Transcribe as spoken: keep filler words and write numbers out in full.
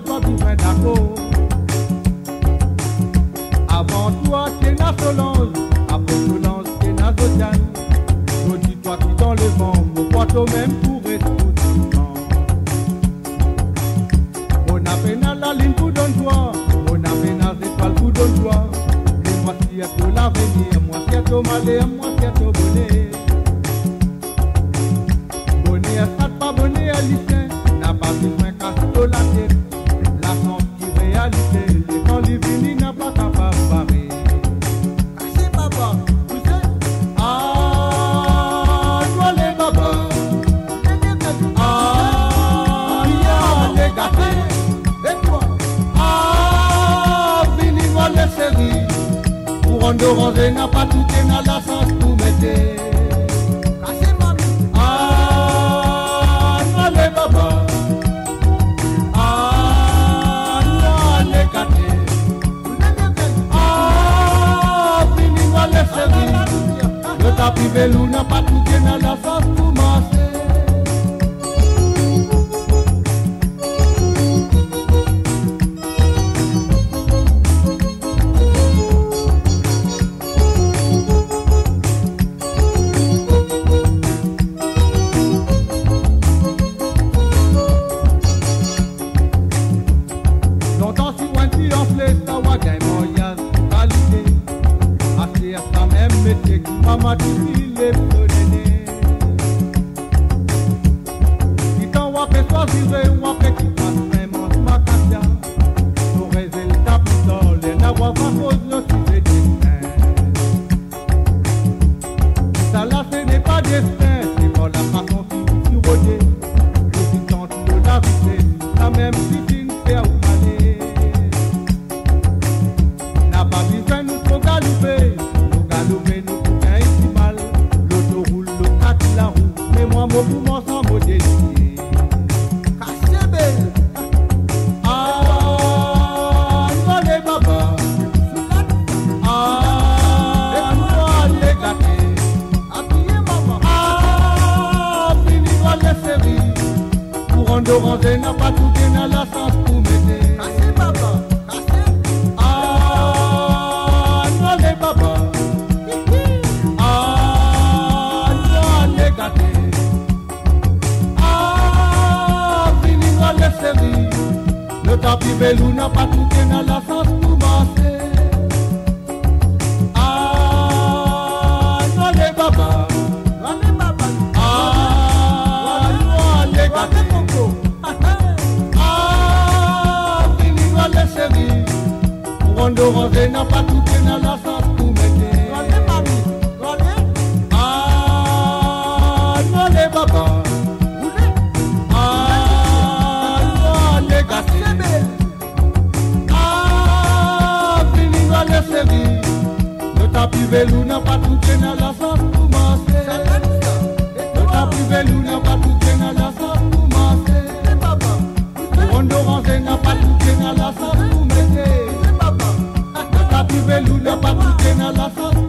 pas besoin d'accord. Avant toi, t'es na Solange, après Solange, t'es na Zodiane. Je dis toi qui dans le vent, mon poitou même pourrait tout le temps. On a peine à la ligne pour donne-toi, on a peine à l'étoile pour donne-toi. Et moi si est de l'avenir, moi si est au malheur, moi si est au bonheur. Bonheur, ça pas bonheur, lycée, n'a pas besoin qu'à se la tête. La chance qui réalité, les temps les finis n'a pas qu'à parler. Cassez papa, vous êtes Ah, toi les babas. Ah, y'a les gâtés. et toi? Ah, fini moi les séries. Pour en d'oranger n'a pas tout et n'a la chance pour mettre. Cassez mamie, Ah, toi les babas. Ah, y'a les gâtés. vous n'êtes qu'elle. Ah, fini moi les séries. Le tapis velou n'a pas tout et n'a la chance pour marcher. Longtemps sur un petit enflé, ça va gagner moyen, qualité. Assez à ça même métier qui m'a maturé les prenez. Si quand on fait choisir, on fait qui passe vraiment ma catia. Pour résultat plus tard, les n'avoir pas cause le sujet destin. Ça là, ce n'est pas destin, c'est pas la façon qui vous surrôder. Je suis tente de la vie, ça même si tu ne fais ou aller. N'a pas besoin nous trop galoper, nous galoper nous pour gagner si mal. L'auto roule, le quatre la roue, mais moi mon poumon sans modélier. Cassez belle, Ah, toi les babas. Ah, toi les gâtés. habillez maman. Ah, fini moi les séries. Pour en d'oranger n'a pas tout et n'a la chance pour m'aider. Cassez papa, cassez. Ah, toi les babas. Ah, toi les gâtés. Ah, fini moi les séries. Le tapis velou n'a pas tout et n'a la chance pour marcher. Ah, toi les babas. Ramenez papa, Ah, toi les ramenez gâtés. Congo. Ah, fini moi les séries. Pour en d'oranger n'a pas tout et n'a la chance pour m'aider. Ramenez mamie, ramenez. Ah, toi les babas. Vous êtes Ah, toi les cassez gâtés. belle, Ah, fini moi les séries. Le tapis velou n'a pas tout et n'a la chance pour marcher. c'est comme ça. Et Le toi? tapis velou n'a pas tout et n'a la chance pour marcher. Et papa, vous êtes On d'oranger n'a pas tout et n'a la chance pour m'aider. et papa. Le tapis velou n'a pas tout et n'a la chance